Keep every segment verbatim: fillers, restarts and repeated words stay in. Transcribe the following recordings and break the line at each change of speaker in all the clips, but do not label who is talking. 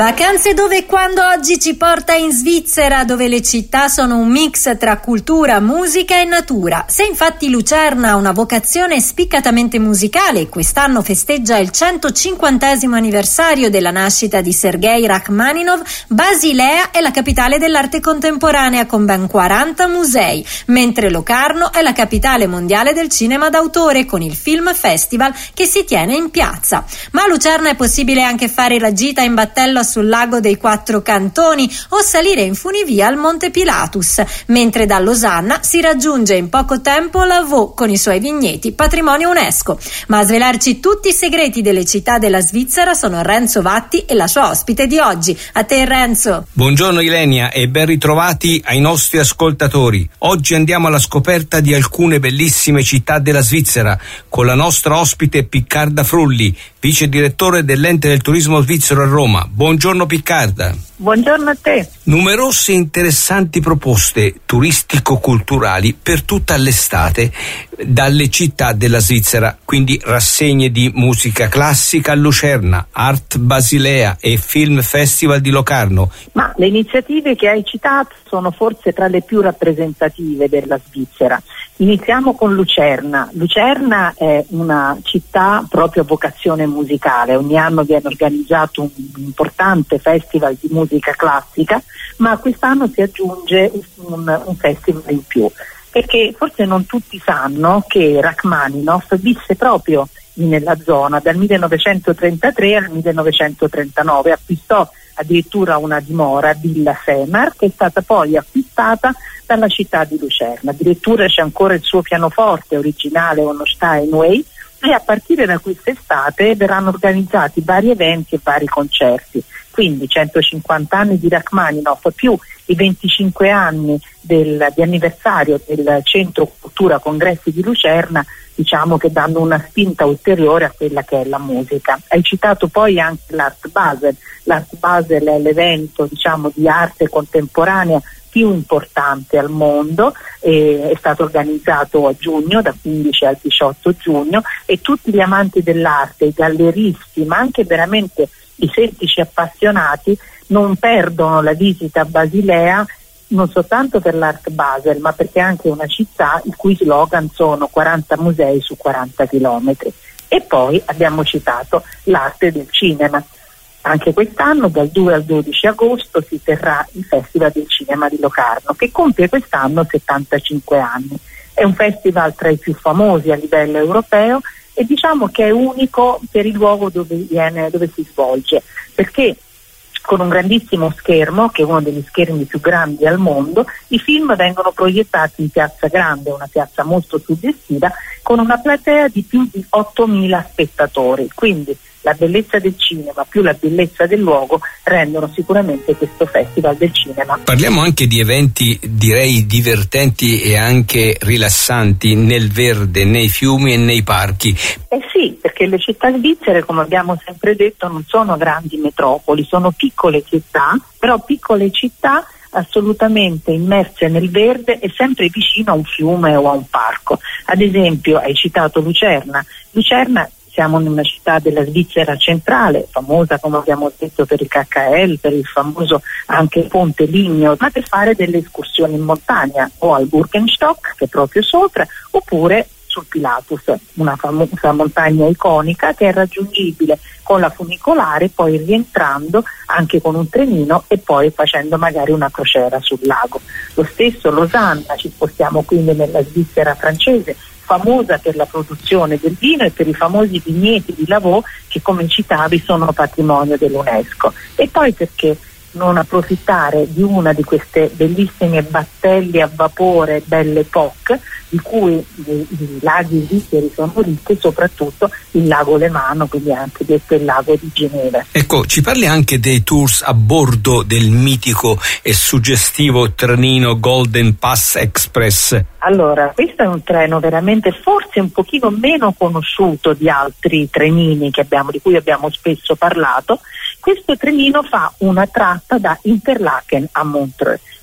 Vacanze dove e quando oggi ci porta in Svizzera, dove le città sono un mix tra cultura, musica e natura. Se infatti Lucerna ha una vocazione spiccatamente musicale e quest'anno festeggia il centocinquantesimo anniversario della nascita di Sergei Rachmaninov, Basilea è la capitale dell'arte contemporanea con ben quaranta musei, mentre Locarno è la capitale mondiale del cinema d'autore con il Film Festival che si tiene in piazza. Ma a Lucerna è possibile anche fare la gita in battello sul lago dei Quattro Cantoni o salire in funivia al Monte Pilatus, mentre da Losanna si raggiunge in poco tempo Lavaux con i suoi vigneti patrimonio UNESCO. Ma a svelarci tutti i segreti delle città della Svizzera sono Renzo Vatti e la sua ospite di oggi. A te Renzo.
Buongiorno Ilenia e ben ritrovati ai nostri ascoltatori. Oggi andiamo alla scoperta di alcune bellissime città della Svizzera con la nostra ospite Piccarda Frulli, vice direttore dell'Ente del Turismo Svizzero a Roma. Buongiorno Piccarda.
Buongiorno a te.
Numerose interessanti proposte turistico-culturali per tutta l'estate dalle città della Svizzera, quindi rassegne di musica classica a Lucerna, Art Basilea e Film Festival di Locarno.
Ma le iniziative che hai citato sono forse tra le più rappresentative della Svizzera. Iniziamo con Lucerna. Lucerna è una città proprio a vocazione musicale. Ogni anno viene organizzato un importante festival di musica classica, ma quest'anno si aggiunge un, un festival in più, perché forse non tutti sanno che Rachmaninov visse proprio nella zona dal millenovecentotrentatré al millenovecentotrentanove, acquistò addirittura una dimora, Villa Semar, che è stata poi acquistata dalla città di Lucerna. Addirittura c'è ancora il suo pianoforte originale, uno Steinway, e a partire da quest'estate verranno organizzati vari eventi e vari concerti. Quindi centocinquanta anni di Rachmaninov più i venticinque anni del, di anniversario del Centro Cultura Congressi di Lucerna, diciamo che danno una spinta ulteriore a quella che è la musica. Hai citato poi anche l'Art Basel. L'Art Basel è l'evento, diciamo, di arte contemporanea più importante al mondo, eh, è stato organizzato a giugno, da quindici al diciotto giugno, e tutti gli amanti dell'arte, i galleristi, ma anche veramente i semplici appassionati non perdono la visita a Basilea, non soltanto per l'Art Basel, ma perché è anche una città il cui slogan sono quaranta musei su quaranta chilometri. E poi abbiamo citato l'arte del cinema. Anche quest'anno, dal due al dodici agosto, si terrà il Festival del Cinema di Locarno, che compie quest'anno settantacinque anni. È un festival tra i più famosi a livello europeo e diciamo che è unico per il luogo dove viene, dove si svolge, perché con un grandissimo schermo, che è uno degli schermi più grandi al mondo, i film vengono proiettati in Piazza Grande, una piazza molto suggestiva, con una platea di più di ottomila spettatori. Quindi la bellezza del cinema più la bellezza del luogo rendono sicuramente questo Festival del Cinema.
Parliamo anche di eventi, direi, divertenti e anche rilassanti nel verde, nei fiumi e nei parchi.
Eh sì, perché le città svizzere, come abbiamo sempre detto, non sono grandi metropoli, sono piccole città, però piccole città assolutamente immerse nel verde e sempre vicino a un fiume o a un parco. Ad esempio, hai citato Lucerna. Lucerna, siamo in una città della Svizzera centrale, famosa, come abbiamo detto, per il K K L, per il famoso anche Ponte Ligneo, ma per fare delle escursioni in montagna o al Burgenstock, che è proprio sopra, oppure sul Pilatus, una famosa montagna iconica che è raggiungibile con la funicolare, poi rientrando anche con un trenino e poi facendo magari una crociera sul lago. Lo stesso Losanna, ci spostiamo quindi nella Svizzera francese, famosa per la produzione del vino e per i famosi vigneti di Lavaux che, come citavi, sono patrimonio dell'UNESCO. E poi perché non approfittare di una di queste bellissime battaglie a vapore Belle Époque, di cui i, i laghi svizzeri sono ricchi, soprattutto il lago Lemano, quindi anche detto il lago di Ginevra.
Ecco, ci parli anche dei tours a bordo del mitico e suggestivo trenino Golden Pass Express.
Allora, questo è un treno veramente forse un pochino meno conosciuto di altri trenini che abbiamo, di cui abbiamo spesso parlato. Questo trenino fa una tratta da Interlaken a Montreux.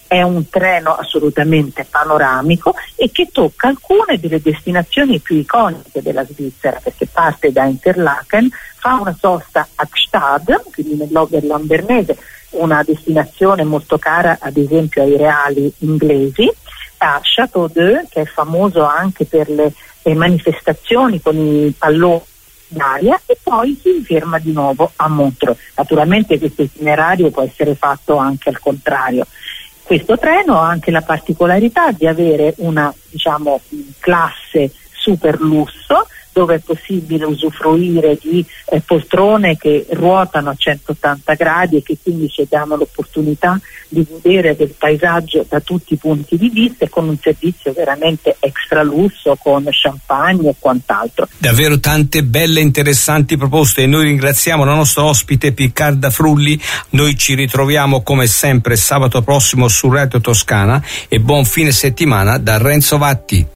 È un treno assolutamente panoramico e che tocca alcune delle destinazioni più iconiche della Svizzera, perché parte da Interlaken, fa una sosta a Gstaad, quindi nell'Oberland bernese, una destinazione molto cara ad esempio ai reali inglesi, a Château-d'Œx, che è famoso anche per le, le manifestazioni con i palloni d'aria, e poi si ferma di nuovo a Montreux. Naturalmente questo itinerario può essere fatto anche al contrario. Questo treno ha anche la particolarità di avere una, diciamo, classe super lusso, dove è possibile usufruire di eh, poltrone che ruotano a centottanta gradi e che quindi ci danno l'opportunità di godere del paesaggio da tutti i punti di vista, e con un servizio veramente extra lusso con champagne e quant'altro.
Davvero tante belle e interessanti proposte, e noi ringraziamo la nostra ospite Piccarda Frulli. Noi ci ritroviamo come sempre sabato prossimo su Radio Toscana, e buon fine settimana da Renzo Vatti.